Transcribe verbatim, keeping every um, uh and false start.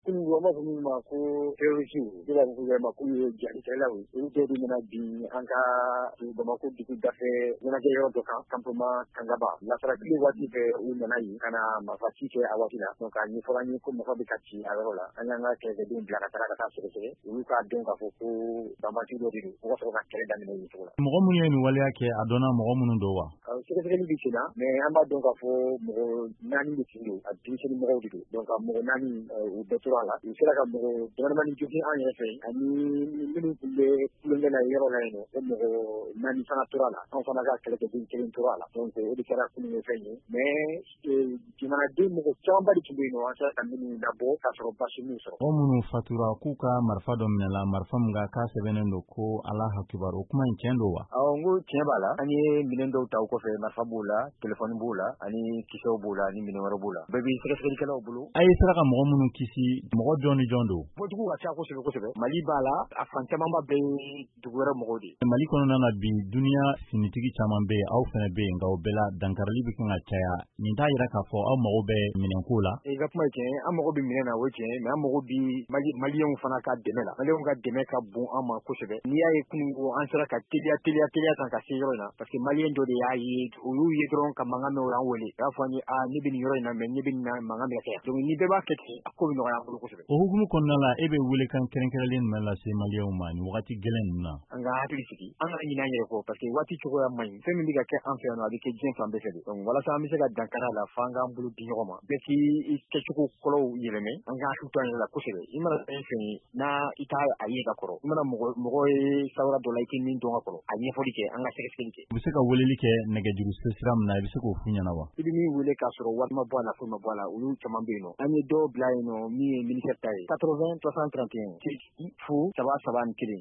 kun goma kun ma ko terroriste ila ko ma ko jani tela wi o de di na bi anga bama ko di dafe na ke yo to kan kampuma kangaba la tra ki wati be u na yi kana ma fati ke awati la donc ani fo ani ko ma fa be kati arola anya nga ke de din bla ka tra ka ta se se u ka don ka fo ko bama ti do di ko so ka kere dan ne yi to la mo ko mun yenu wali yake adona mo ko mun do wa se se ni bi sina mais amba don ka fo mo nani ni tindo a di se ni mo di donc mo nani u de tra la u se la ka mo gouvernement ni jogi an yere fe ani minu kulle kulle na yero la no mo nani sana tra la on fana ka kele ke din kele tra la donc o di kara ku ni fe ni mais di mana de mo ko chamba di tindo no asa kan ni na bo ka so ba shi ni so o munu fatura ku ka marfa do menela marfa mga ka sebenen do ko ala hakibar o kuma incendo wa aw ngo tieba la ani minen do taw ko fe marfa bula telephone bula ani kiso bula ni minen wara bula bebi sere sere kala bulu ay sara ka mo munu kisi mo joni jondo bo tugu ka cha ko se ko se mali bala afan chama be dugura mo godi mali kono na bi dunia sinitigi chama be aw fene be ngaw bela dankarli bi kan chaya ni da yira ka fo aw mo be minen kula e ga kuma ke am mo bi minen na woje me am mo bi mali maliyon fana ka demela maliyon ka deme ka bon ama ko se be ni ya e kungo an sara ka tilia tilia tilia tan ka se yoro na parce que maliyen do de ya yi o yu yi dron ka manga me ran wole ya fo ni a ni bi ni yoro na me ni bi na manga me ka donc ni be ba ke ko bi no ya ko se be o hukumu konna la ebe wule kan keren keren mala se maliyon ma ni wakati gelen na anga hatri siki anga ni na yere ko parce que wati chugo ya mai femi diga ke en fait no avec gen fan be fede donc wala sa mi se ga dankara la fanga mbulu di nyoma be ki ke chugo kolo yele me anga tuto la ko se be imara en fini na ita ayi ga koro imara mo mo e sawra do like ni do ngakoro ayi fodi ke anga se ke ke bi se ka wele like nege juru sesiram na bi se ko funya na wa ibi mi wele ka soro wat ma bala fu ma bala ulu chama be no ani do blay no mi ministère tay quatre-vingts soixante trente et un fu saba saba ni kili